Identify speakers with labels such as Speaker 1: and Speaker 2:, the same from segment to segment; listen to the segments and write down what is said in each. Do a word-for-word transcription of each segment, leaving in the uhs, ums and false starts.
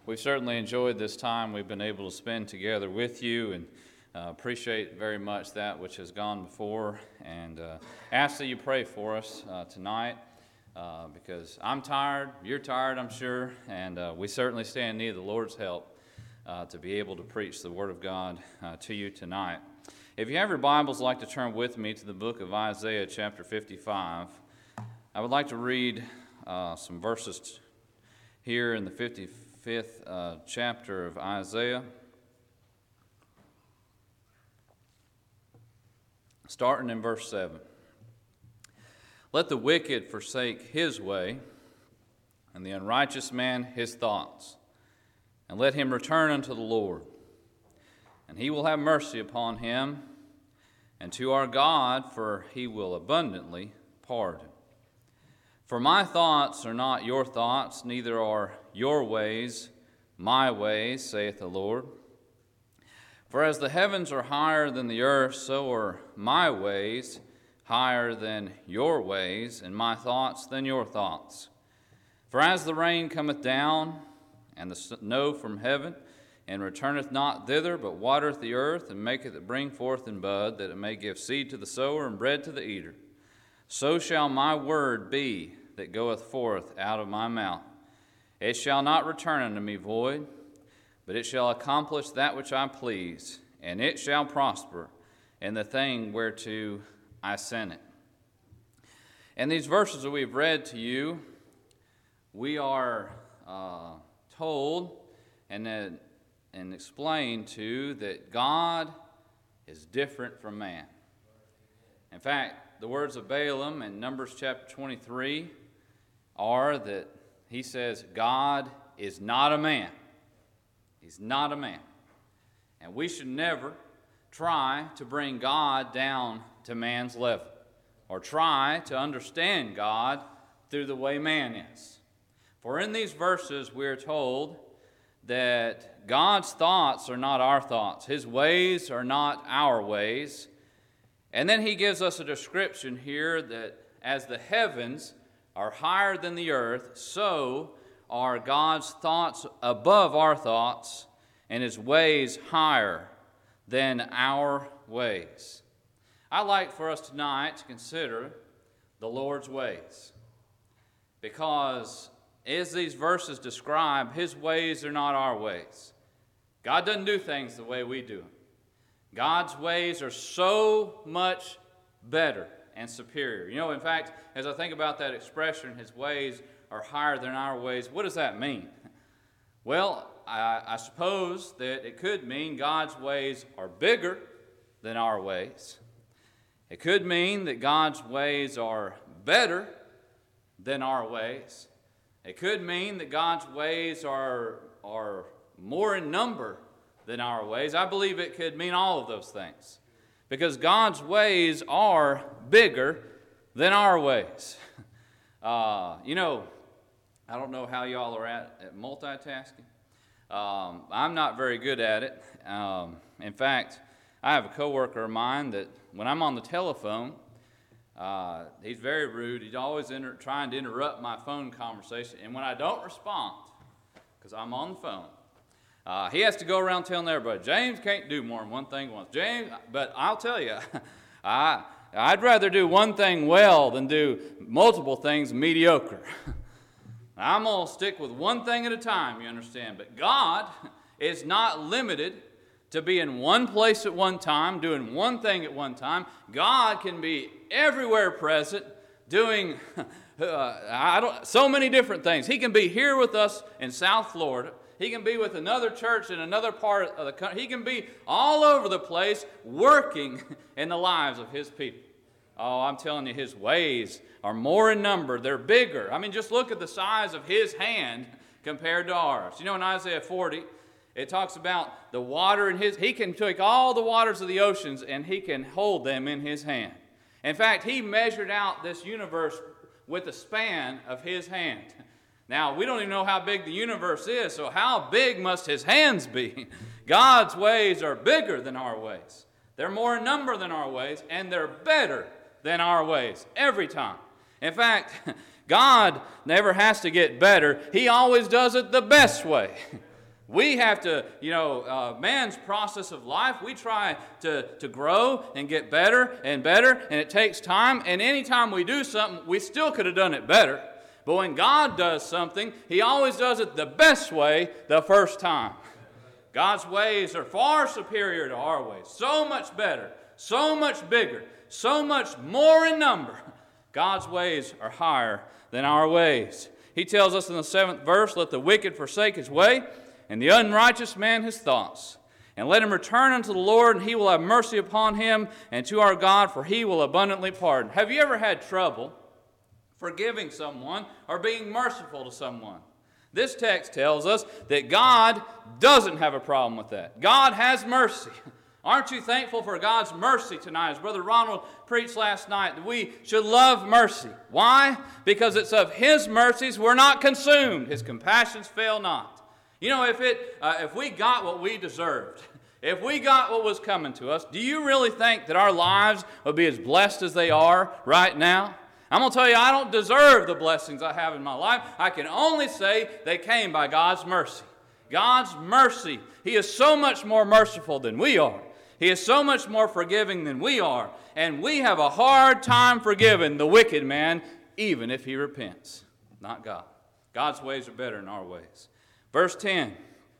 Speaker 1: We've certainly enjoyed this time we've been able to spend together with you, and uh, appreciate very much that which has gone before, and uh, ask that you pray for us uh, tonight, uh, because I'm tired, you're tired, I'm sure, and uh, we certainly stand in need of the Lord's help uh, to be able to preach the Word of God uh, to you tonight. If you have your Bibles, I'd like to turn with me to the book of Isaiah chapter fifty-five. I would like to read uh, some verses t- here in the fifty-fifth uh, chapter of Isaiah, starting in verse seven. Let the wicked forsake his way, and the unrighteous man his thoughts, and let him return unto the Lord. And he will have mercy upon him, and to our God, for he will abundantly pardon. For my thoughts are not your thoughts, neither are your ways my ways, saith the Lord. For as the heavens are higher than the earth, so are my ways higher than your ways, and my thoughts than your thoughts. For as the rain cometh down, and the snow from heaven, and returneth not thither, but watereth the earth, and maketh it bring forth in bud, that it may give seed to the sower and bread to the eater, so shall my word be that goeth forth out of my mouth. It shall not return unto me void, but it shall accomplish that which I please, and it shall prosper in the thing whereto I sent it. In these verses that we've read to you, we are uh, told and then and explained to that God is different from man. In fact, the words of Balaam in Numbers chapter twenty-three are that he says, God is not a man. He's not a man. And we should never try to bring God down to man's level, or try to understand God through the way man is. For in these verses we are told that God's thoughts are not our thoughts. His ways are not our ways. And then he gives us a description here that as the heavens are higher than the earth, so are God's thoughts above our thoughts, and his ways higher than our ways. I'd like for us tonight to consider the Lord's ways, because as these verses describe, his ways are not our ways. God doesn't do things the way we do them. God's ways are so much better and superior. You know, in fact, as I think about that expression, his ways are higher than our ways, what does that mean? Well, I, I suppose that it could mean God's ways are bigger than our ways. It could mean that God's ways are better than our ways. It could mean that God's ways are, are more in number than our ways. I believe it could mean all of those things, because God's ways are bigger than our ways. Uh, you know, I don't know how y'all are at, at multitasking. Um, I'm not very good at it. Um, in fact, I have a coworker of mine that when I'm on the telephone, Uh, he's very rude. He's always inter- trying to interrupt my phone conversation. And when I don't respond, because I'm on the phone, uh, he has to go around telling everybody, James can't do more than one thing at once. James, but I'll tell you, I, I'd rather do one thing well than do multiple things mediocre. I'm going to stick with one thing at a time, you understand. But God is not limited to be in one place at one time, doing one thing at one time. God can be everywhere present, doing uh, I don't, so many different things. He can be here with us in South Florida. He can be with another church in another part of the country. He can be all over the place working in the lives of his people. Oh, I'm telling you, his ways are more in number. They're bigger. I mean, just look at the size of his hand compared to ours. You know, in Isaiah forty, it talks about the water in his, he can take all the waters of the oceans and he can hold them in his hand. In fact, he measured out this universe with the span of his hand. Now, we don't even know how big the universe is, so how big must his hands be? God's ways are bigger than our ways. They're more in number than our ways, and they're better than our ways every time. In fact, God never has to get better. He always does it the best way. We have to, you know, uh, man's process of life, we try to, to grow and get better and better, and it takes time. And anytime we do something, we still could have done it better. But when God does something, He always does it the best way the first time. God's ways are far superior to our ways. So much better, so much bigger, so much more in number. God's ways are higher than our ways. He tells us in the seventh verse, let the wicked forsake his way, and the unrighteous man his thoughts. And let him return unto the Lord, and He will have mercy upon him, and to our God, for He will abundantly pardon. Have you ever had trouble forgiving someone or being merciful to someone? This text tells us that God doesn't have a problem with that. God has mercy. Aren't you thankful for God's mercy tonight? As Brother Ronald preached last night, that we should love mercy. Why? Because it's of His mercies we're not consumed. His compassions fail not. You know, if it, uh, if we got what we deserved, if we got what was coming to us, do you really think that our lives would be as blessed as they are right now? I'm going to tell you, I don't deserve the blessings I have in my life. I can only say they came by God's mercy. God's mercy. He is so much more merciful than we are. He is so much more forgiving than we are. And we have a hard time forgiving the wicked man, even if he repents. Not God. God's ways are better than our ways. Verse ten.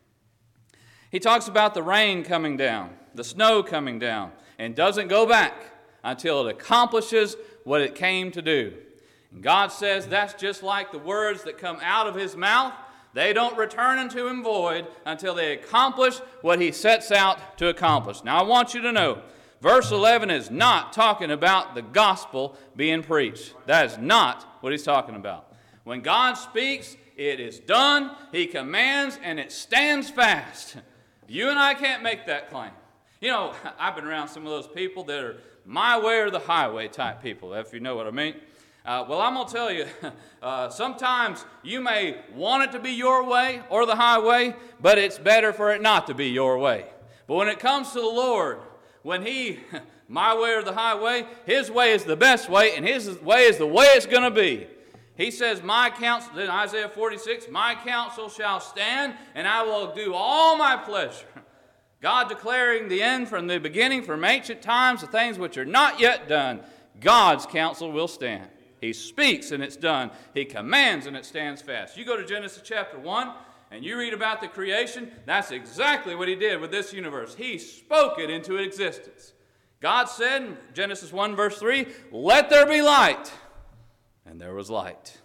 Speaker 1: He talks about the rain coming down, the snow coming down, and doesn't go back until it accomplishes what it came to do. And God says that's just like the words that come out of His mouth. They don't return unto Him void until they accomplish what He sets out to accomplish. Now I want you to know, verse eleven is not talking about the gospel being preached. That is not what he's talking about. When God speaks, it is done. He commands, and it stands fast. You and I can't make that claim. You know, I've been around some of those people that are my way or the highway type people, if you know what I mean. Uh, well, I'm going to tell you, uh, sometimes you may want it to be your way or the highway, but it's better for it not to be your way. But when it comes to the Lord, when He, my way or the highway, His way is the best way, and His way is the way it's going to be. He says, my counsel, in Isaiah forty-six, my counsel shall stand, and I will do all my pleasure. God declaring the end from the beginning, from ancient times, the things which are not yet done. God's counsel will stand. He speaks, and it's done. He commands, and it stands fast. You go to Genesis chapter one, and you read about the creation. That's exactly what He did with this universe. He spoke it into existence. God said in Genesis one, verse three, let there be light. And there was light.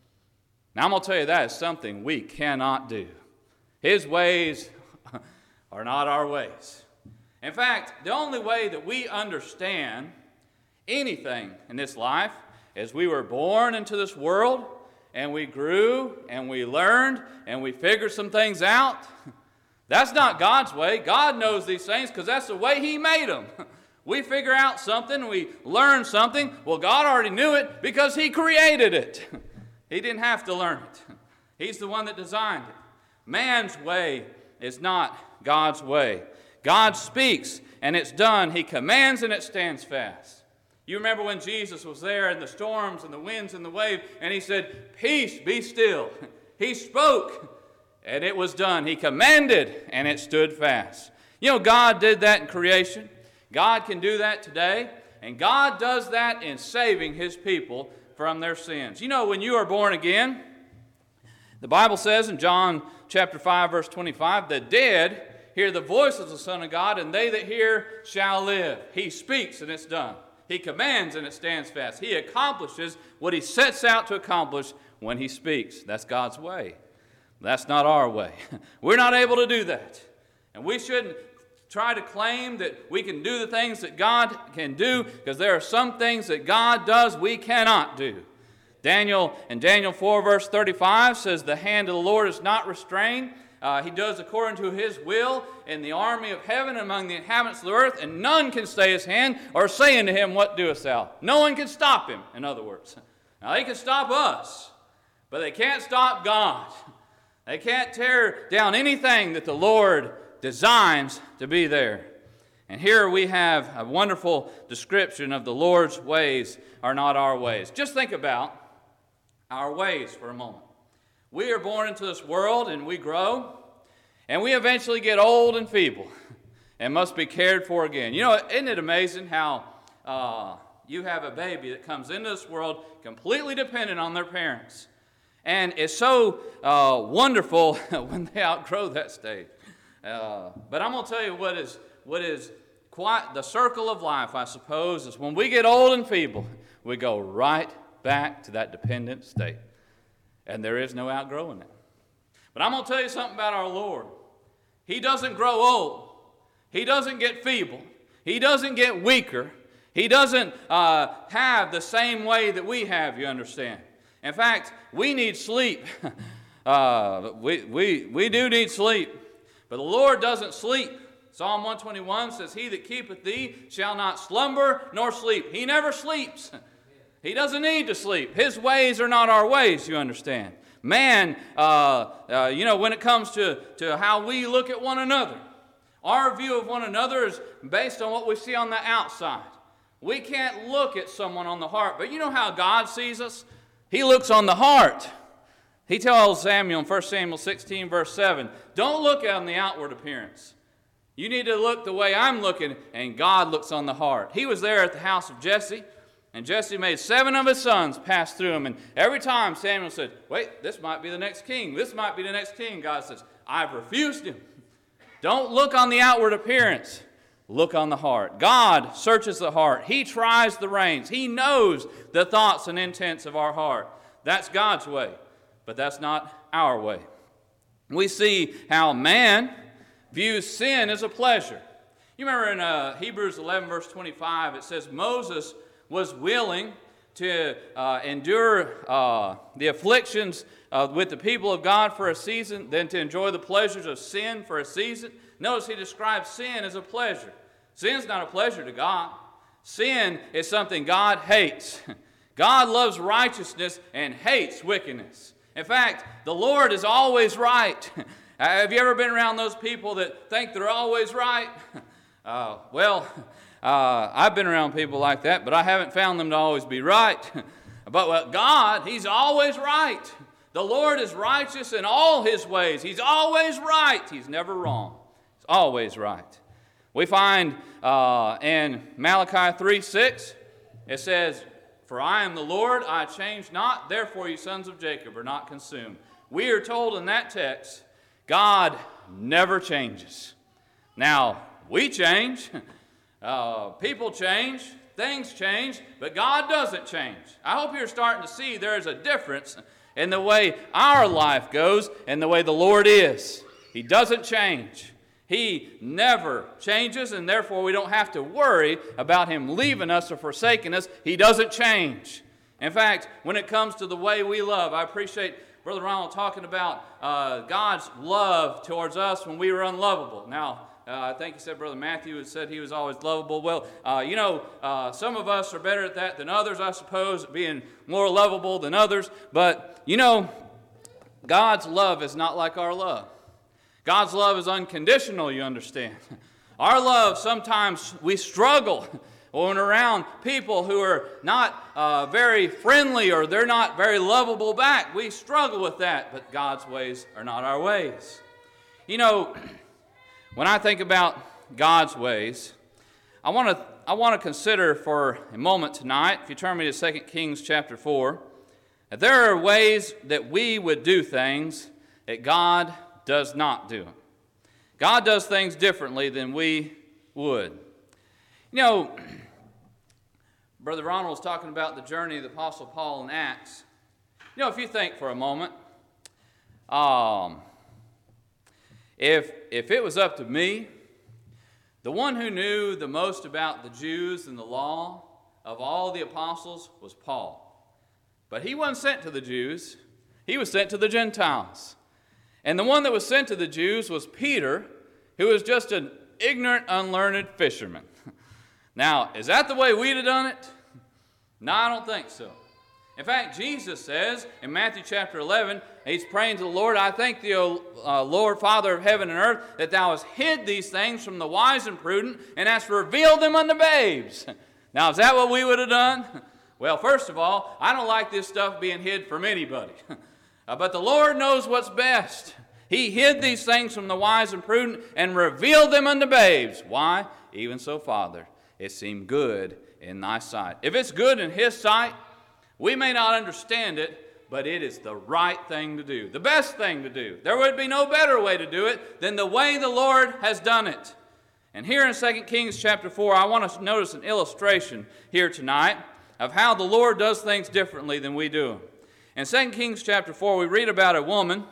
Speaker 1: Now I'm going to tell you, that is something we cannot do. His ways are not our ways. In fact, the only way that we understand anything in this life is we were born into this world, and we grew, and we learned, and we figured some things out. That's not God's way. God knows these things because that's the way He made them. We figure out something, we learn something. Well, God already knew it because He created it. He didn't have to learn it. He's the one that designed it. Man's way is not God's way. God speaks, and it's done. He commands, and it stands fast. You remember when Jesus was there in the storms and the winds and the wave, and He said, peace, be still. He spoke, and it was done. He commanded, and it stood fast. You know, God did that in creation. God can do that today, and God does that in saving His people from their sins. You know, when you are born again, the Bible says in John chapter five, verse twenty-five, the dead hear the voice of the Son of God, and they that hear shall live. He speaks, and it's done. He commands, and it stands fast. He accomplishes what He sets out to accomplish when He speaks. That's God's way. That's not our way. We're not able to do that, and we shouldn't try to claim that we can do the things that God can do, because there are some things that God does we cannot do. Daniel in Daniel four verse thirty-five says, the hand of the Lord is not restrained. Uh, he does according to His will in the army of heaven among the inhabitants of the earth, and none can stay His hand or say unto Him, what doest thou? No one can stop Him, in other words. Now they can stop us, but they can't stop God. They can't tear down anything that the Lord designs to be there. And here we have a wonderful description of the Lord's ways are not our ways. Just think about our ways for a moment. We are born into this world and we grow, And we eventually get old and feeble and must be cared for again. You know, isn't it amazing how uh, you have a baby that comes into this world completely dependent on their parents? And it's so uh, wonderful when they outgrow that stage. Uh, but I'm going to tell you what is what is quite the circle of life, I suppose, is when we get old and feeble, we go right back to that dependent state. And there is no outgrowing it. But I'm going to tell you something about our Lord. He doesn't grow old. He doesn't get feeble. He doesn't get weaker. He doesn't uh, have the same way that we have, you understand. In fact, we need sleep. uh, we, we, we do need sleep. But the Lord doesn't sleep. Psalm one twenty-one says, "He that keepeth thee shall not slumber nor sleep." He never sleeps. He doesn't need to sleep. His ways are not our ways, you understand. Man, uh, uh, you know, when it comes to, to how we look at one another, our view of one another is based on what we see on the outside. We can't look at someone on the heart. But you know how God sees us? He looks on the heart. He tells Samuel in First Samuel sixteen, verse seven, "Don't look on the outward appearance. You need to look the way I'm looking," and God looks on the heart. He was there at the house of Jesse, and Jesse made seven of his sons pass through him. And every time Samuel said, "Wait, this might be the next king. This might be the next king," God says, "I've refused him." Don't look on the outward appearance. Look on the heart. God searches the heart. He tries the reins. He knows the thoughts and intents of our heart. That's God's way, but that's not our way. We see how man views sin as a pleasure. You remember in uh, Hebrews eleven, verse twenty-five, it says Moses was willing to uh, endure uh, the afflictions uh, with the people of God for a season, then to enjoy the pleasures of sin for a season. Notice he describes sin as a pleasure. Sin's not a pleasure to God. Sin is something God hates. God loves righteousness and hates wickedness. In fact, the Lord is always right. Have you ever been around those people that think they're always right? Uh, well, uh, I've been around people like that, but I haven't found them to always be right. But well, God, He's always right. The Lord is righteous in all His ways. He's always right. He's never wrong. He's always right. We find uh, in Malachi three six, it says, "For I am the Lord, I change not, therefore you sons of Jacob are not consumed." We are told in that text, God never changes. Now, we change, uh, people change, things change, but God doesn't change. I hope you're starting to see there is a difference in the way our life goes and the way the Lord is. He doesn't change. He never changes, and therefore we don't have to worry about Him leaving us or forsaking us. He doesn't change. In fact, when it comes to the way we love, I appreciate Brother Ronald talking about uh, God's love towards us when we were unlovable. Now, uh, I think he said Brother Matthew had said he was always lovable. Well, uh, you know, uh, some of us are better at that than others, I suppose, being more lovable than others. But, you know, God's love is not like our love. God's love is unconditional, you understand. Our love, sometimes we struggle when we're around people who are not uh, very friendly or they're not very lovable back. We struggle with that, but God's ways are not our ways. You know, when I think about God's ways, I want to I want to consider for a moment tonight, if you turn me to Second Kings chapter four, that there are ways that we would do things that God does not do. God does things differently than we would. You know, Brother Ronald was talking about the journey of the Apostle Paul in Acts. You know, if you think for a moment, um, if if it was up to me, the one who knew the most about the Jews and the law of all the apostles was Paul. But he wasn't sent to the Jews. He was sent to the Gentiles. And the one that was sent to the Jews was Peter, who was just an ignorant, unlearned fisherman. Now, is that the way we'd have done it? No, I don't think so. In fact, Jesus says in Matthew chapter eleven, He's praying to the Lord, "I thank thee, O uh, Lord, Father of heaven and earth, that thou hast hid these things from the wise and prudent, and hast revealed them unto babes." Now, is that what we would have done? Well, first of all, I don't like this stuff being hid from anybody. Uh, but the Lord knows what's best. He hid these things from the wise and prudent and revealed them unto babes. Why? Even so, Father, it seemed good in thy sight. If it's good in his sight, we may not understand it, but it is the right thing to do, the best thing to do. There would be no better way to do it than the way the Lord has done it. And here in Second Kings chapter four, I want us to notice an illustration here tonight of how the Lord does things differently than we do. In Second Kings chapter four, we read about a woman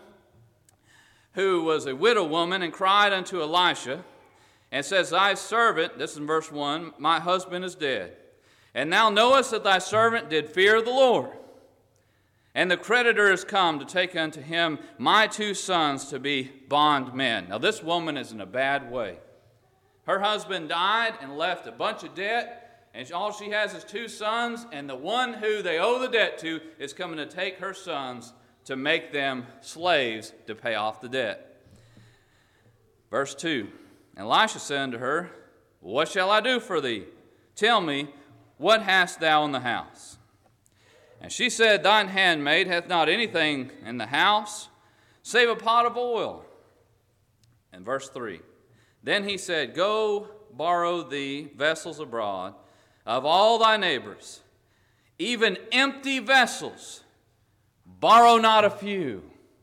Speaker 1: who was a widow woman and cried unto Elisha and says, Thy servant, this is in verse one, my husband is dead. And thou knowest that thy servant did fear the Lord. And the creditor is come to take unto him my two sons to be bondmen. Now this woman is in a bad way. Her husband died and left a bunch of debt, and all she has is two sons, and the one who they owe the debt to is coming to take her sons to make them slaves to pay off the debt. Verse two, and Elisha said unto her, What shall I do for thee? Tell me, what hast thou in the house? And she said, Thine handmaid hath not anything in the house, save a pot of oil. And verse three, Then he said, Go borrow thee vessels abroad of all thy neighbors, even empty vessels. Borrow not a few.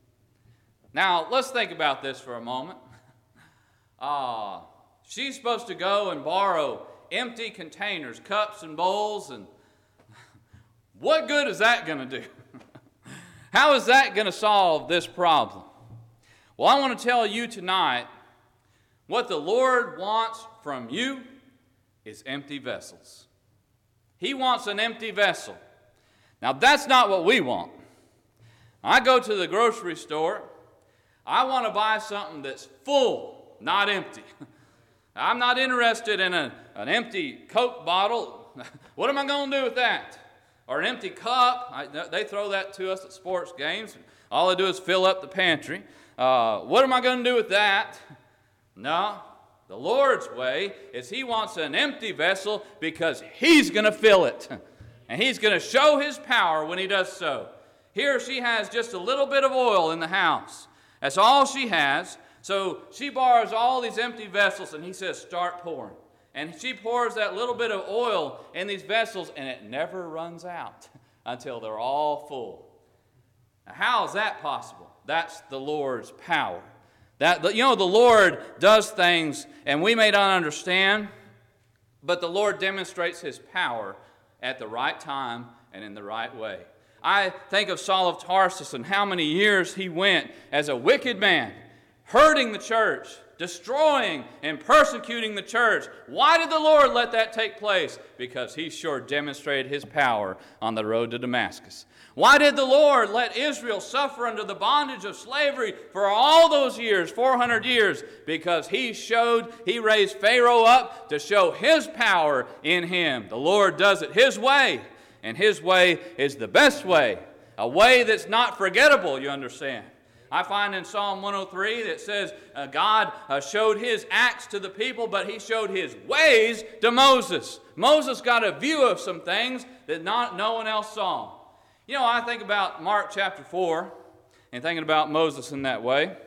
Speaker 1: Now, let's think about this for a moment. Uh, she's supposed to go and borrow empty containers, cups and bowls, and what good is that going to do? How is that going to solve this problem? Well, I want to tell you tonight, what the Lord wants from you is empty vessels. He wants an empty vessel. Now, that's not what we want. I go to the grocery store. I want to buy something that's full, not empty. I'm not interested in a, an empty Coke bottle. What am I going to do with that? Or an empty cup. I, they throw that to us at sports games. All they do is fill up the pantry. Uh, what am I going to do with that? No. The Lord's way is He wants an empty vessel because He's going to fill it. And He's going to show His power when He does so. Here she has just a little bit of oil in the house. That's all she has. So she borrows all these empty vessels and He says, start pouring. And she pours that little bit of oil in these vessels and it never runs out until they're all full. Now, how is that possible? That's the Lord's power. That, you know, the Lord does things and we may not understand, but the Lord demonstrates His power at the right time and in the right way. I think of Saul of Tarsus and how many years he went as a wicked man, hurting the church, destroying and persecuting the church. Why did the Lord let that take place? Because He sure demonstrated His power on the road to Damascus. Why did the Lord let Israel suffer under the bondage of slavery for all those years, four hundred years? Because He showed, He raised Pharaoh up to show His power in him. The Lord does it His way, and His way is the best way. A way that's not forgettable, you understand. I find in Psalm one oh three that says uh, God uh, showed His acts to the people, but He showed His ways to Moses. Moses got a view of some things that not, no one else saw. You know, I think about Mark chapter four and thinking about Moses in that way.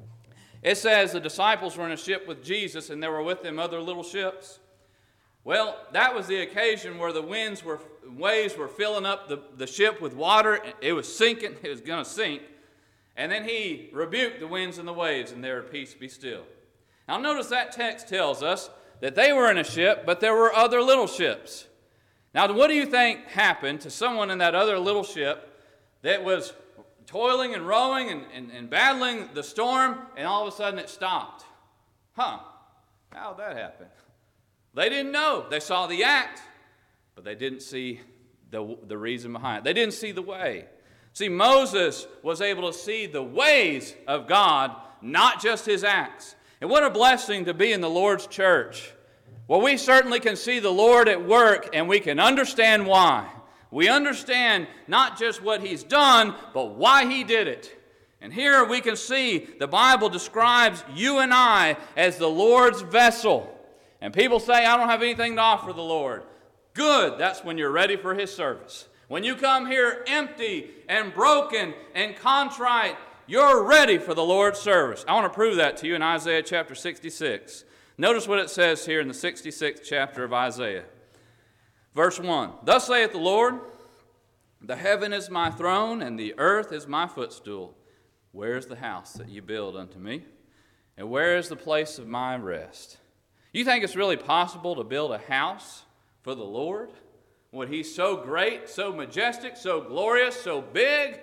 Speaker 1: It says the disciples were in a ship with Jesus and there were with them other little ships. Well, that was the occasion where the winds were, waves were filling up the, the ship with water. It was sinking. It was going to sink. And then He rebuked the winds and the waves, and there, peace, be still. Now notice that text tells us that they were in a ship, but there were other little ships. Now what do you think happened to someone in that other little ship that was toiling and rowing and, and, and battling the storm, and all of a sudden it stopped? Huh, how'd that happen? They didn't know. They saw the act, but they didn't see the, the reason behind it. They didn't see the way. See, Moses was able to see the ways of God, not just His acts. And what a blessing to be in the Lord's church. Well, we certainly can see the Lord at work, and we can understand why. We understand not just what He's done, but why He did it. And here we can see the Bible describes you and I as the Lord's vessel. And people say, I don't have anything to offer the Lord. Good, that's when you're ready for His service. When you come here empty and broken and contrite You're ready for the Lord's service. I want to prove that to you in Isaiah chapter sixty-six. Notice what it says here in the sixty-sixth chapter of Isaiah. Verse one, Thus saith the Lord, the heaven is my throne, and the earth is my footstool. Where is the house that you build unto me? And where is the place of my rest? You think it's really possible to build a house for the Lord when He's so great, so majestic, so glorious, so big?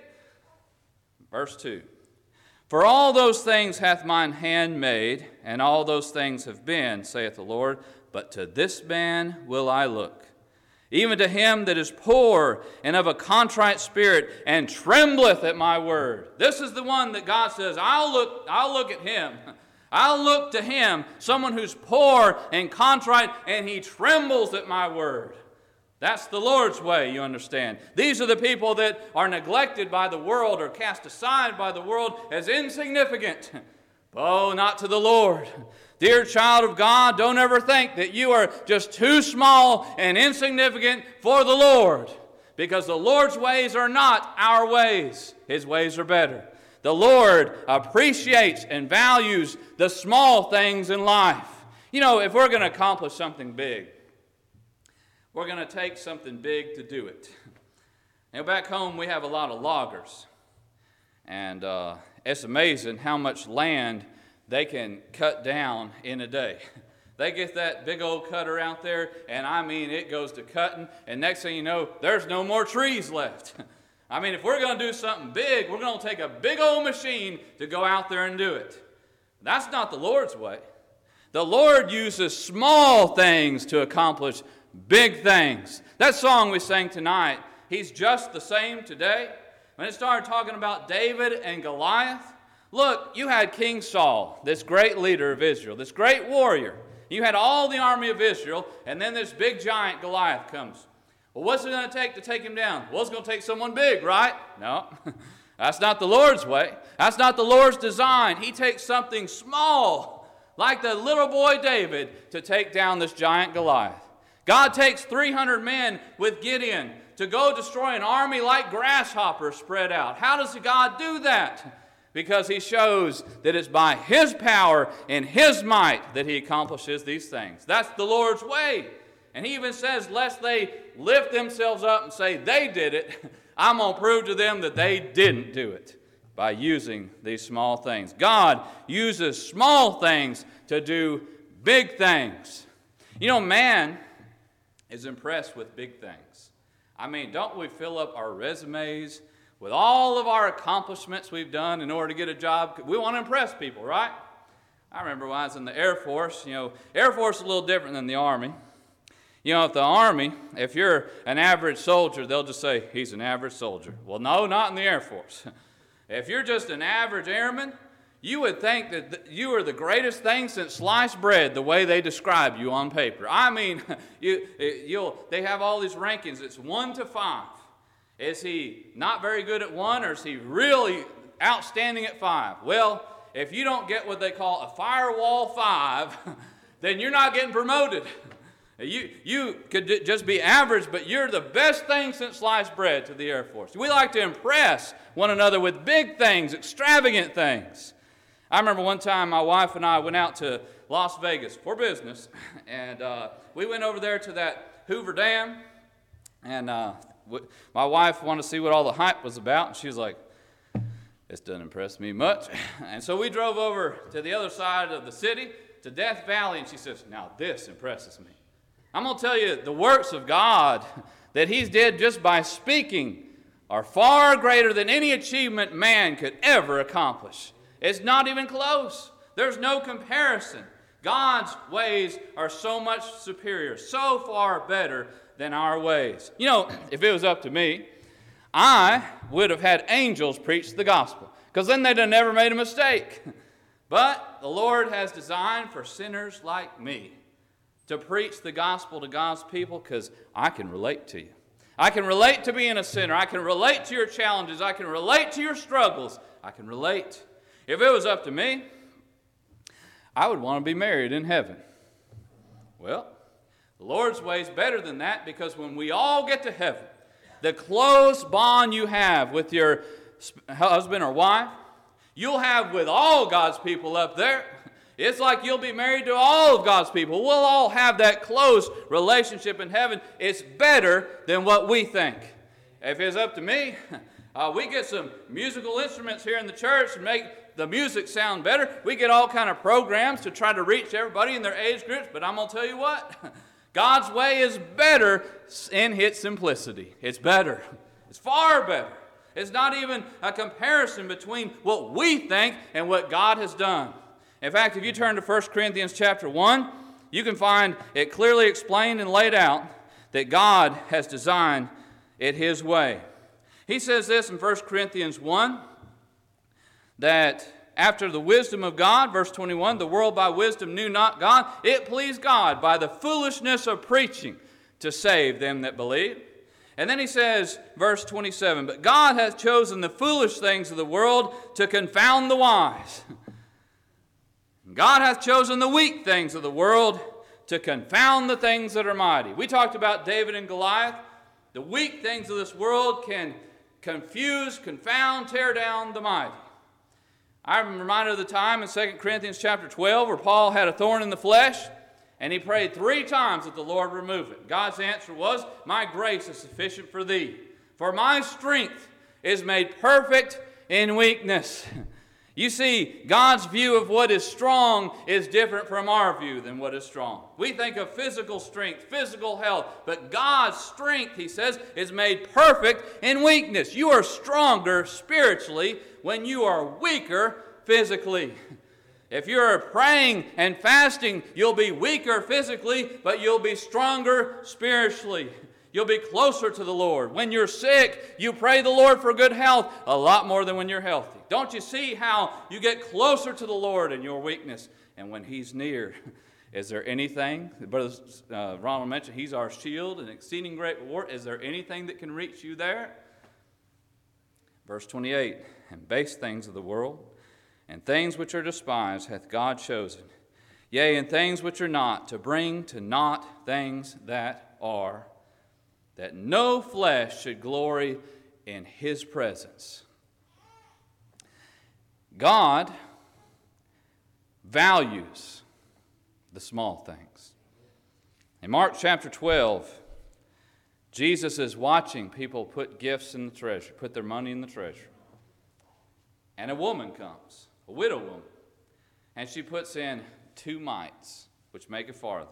Speaker 1: Verse two, For all those things hath mine hand made, and all those things have been, saith the Lord, but to this man will I look, even to him that is poor and of a contrite spirit, and trembleth at my word. This is the one that God says, I'll look, I'll look at him. I'll look to him, someone who's poor and contrite, and he trembles at my word. That's the Lord's way, you understand. These are the people that are neglected by the world or cast aside by the world as insignificant. Oh, not to the Lord. Dear child of God, don't ever think that you are just too small and insignificant for the Lord, because the Lord's ways are not our ways. His ways are better. The Lord appreciates and values the small things in life. You know, if we're going to accomplish something big, we're going to take something big to do it. Now, back home, we have a lot of loggers. And uh, it's amazing how much land they can cut down in a day. They get that big old cutter out there, and I mean, it goes to cutting, and next thing you know, there's no more trees left. I mean, if we're going to do something big, we're going to take a big old machine to go out there and do it. That's not the Lord's way. The Lord uses small things to accomplish big things. That song we sang tonight, He's Just the Same Today. When it started talking about David and Goliath, look, you had King Saul, this great leader of Israel, this great warrior. You had all the army of Israel, and then this big giant Goliath comes. Well, what's it going to take to take him down? Well, it's going to take someone big, right? No, that's not the Lord's way. That's not the Lord's design. He takes something small, like the little boy David, to take down this giant Goliath. God takes three hundred men with Gideon to go destroy an army like grasshoppers spread out. How does God do that? Because He shows that it's by His power and His might that He accomplishes these things. That's the Lord's way. And He even says, lest they lift themselves up and say they did it, I'm going to prove to them that they didn't do it by using these small things. God uses small things to do big things. You know, man is impressed with big things. I mean, don't we fill up our resumes with all of our accomplishments we've done in order to get a job? We want to impress people, right? I remember when I was in the Air Force, you know, Air Force is a little different than the Army. You know, if the Army, if you're an average soldier, they'll just say, he's an average soldier. Well, no, not in the Air Force. If you're just an average airman, you would think that you are the greatest thing since sliced bread, the way they describe you on paper. I mean, you, you'll, they have all these rankings. It's one to five. Is he not very good at one, or is he really outstanding at five? Well, if you don't get what they call a firewall five, then you're not getting promoted. You, you could just be average, but you're the best thing since sliced bread to the Air Force. We like to impress one another with big things, extravagant things. I remember one time my wife and I went out to Las Vegas for business, and uh, we went over there to that Hoover Dam, and uh, w- my wife wanted to see what all the hype was about, and she was like, this doesn't impress me much. And so we drove over to the other side of the city, to Death Valley, and she says, now this impresses me. I'm going to tell you, the works of God that He's did just by speaking are far greater than any achievement man could ever accomplish. It's not even close. There's no comparison. God's ways are so much superior, so far better than our ways. You know, if it was up to me, I would have had angels preach the gospel, because then they'd have never made a mistake. But the Lord has designed for sinners like me to preach the gospel to God's people, because I can relate to you. I can relate to being a sinner. I can relate to your challenges. I can relate to your struggles. I can relate. If it was up to me, I would want to be married in heaven. Well, the Lord's way is better than that, because when we all get to heaven, the close bond you have with your husband or wife You'll have with all God's people up there. It's like you'll be married to all of God's people. We'll all have that close relationship in heaven. It's better than what we think. If it's up to me, uh, we get some musical instruments here in the church and make the music sound better. We get all kind of programs to try to reach everybody in their age groups. But I'm going to tell you what, God's way is better in its simplicity. It's better. It's far better. It's not even a comparison between what we think and what God has done. In fact, if you turn to First Corinthians chapter one, you can find it clearly explained and laid out that God has designed it His way. He says this in First Corinthians one, that after the wisdom of God, verse twenty-one, the world by wisdom knew not God. It pleased God by the foolishness of preaching to save them that believe. And then he says, verse twenty-seven, but God hath chosen the foolish things of the world to confound the wise. God hath chosen the weak things of the world to confound the things that are mighty. We talked about David and Goliath. The weak things of this world can confuse, confound, tear down the mighty. I'm reminded of the time in Second Corinthians chapter twelve where Paul had a thorn in the flesh, and he prayed three times that the Lord remove it. God's answer was, my grace is sufficient for thee, for my strength is made perfect in weakness. You see, God's view of what is strong is different from our view than what is strong. We think of physical strength, physical health, but God's strength, he says, is made perfect in weakness. You are stronger spiritually when you are weaker physically. If you're praying and fasting, you'll be weaker physically, but you'll be stronger spiritually. You'll be closer to the Lord. When you're sick, you pray the Lord for good health a lot more than when you're healthy. Don't you see how you get closer to the Lord in your weakness? And when He's near, is there anything, Brother uh, Ronald mentioned, He's our shield and exceeding great reward. Is there anything that can reach you there? Verse twenty-eight, and base things of the world, and things which are despised hath God chosen, yea, and things which are not, to bring to naught things that are, that no flesh should glory in His presence. God values the small things. In Mark chapter twelve, Jesus is watching people put gifts in the treasure, put their money in the treasure. And a woman comes, a widow woman, and she puts in two mites, which make a farthing.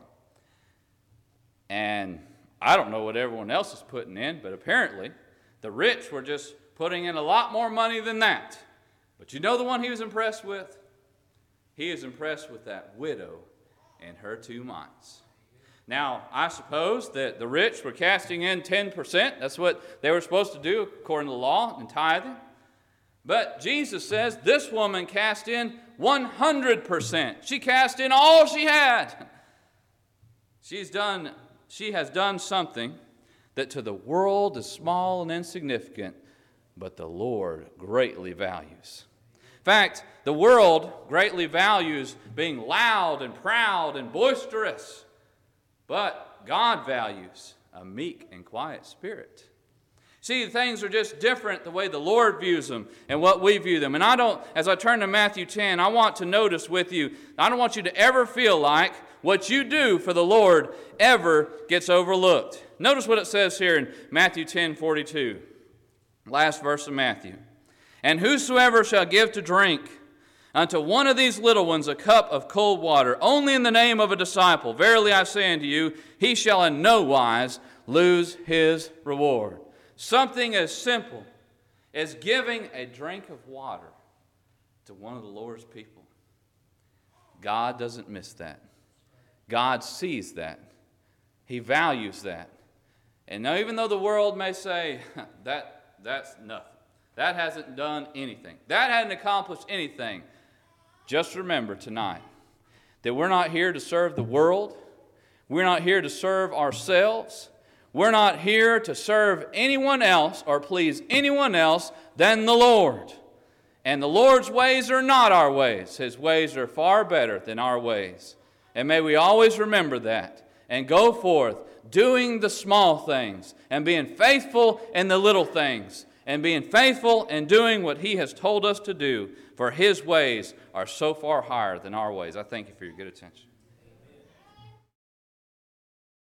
Speaker 1: And I don't know what everyone else is putting in, but apparently the rich were just putting in a lot more money than that. But you know the one he was impressed with? He is impressed with that widow and her two mites. Now, I suppose that the rich were casting in ten percent. That's what they were supposed to do according to the law and tithing. But Jesus says this woman cast in one hundred percent. She cast in all she had. She's done, she has done something that to the world is small and insignificant, but the Lord greatly values. In fact, the world greatly values being loud and proud and boisterous. But God values a meek and quiet spirit. See, things are just different the way the Lord views them and what we view them. And I don't, as I turn to Matthew ten, I want to notice with you, I don't want you to ever feel like what you do for the Lord ever gets overlooked. Notice what it says here in Matthew ten forty-two, last verse of Matthew. And whosoever shall give to drink unto one of these little ones a cup of cold water, only in the name of a disciple, verily I say unto you, he shall in no wise lose his reward. Something as simple as giving a drink of water to one of the Lord's people. God doesn't miss that. God sees that. He values that. And now, even though the world may say, that that's nothing. That hasn't done anything. That hasn't accomplished anything. Just remember tonight that we're not here to serve the world. We're not here to serve ourselves. We're not here to serve anyone else or please anyone else than the Lord. And the Lord's ways are not our ways. His ways are far better than our ways. And may we always remember that and go forth doing the small things and being faithful in the little things. and being faithful and doing what he has told us to do, for his ways are so far higher than our ways. I thank you for your good attention.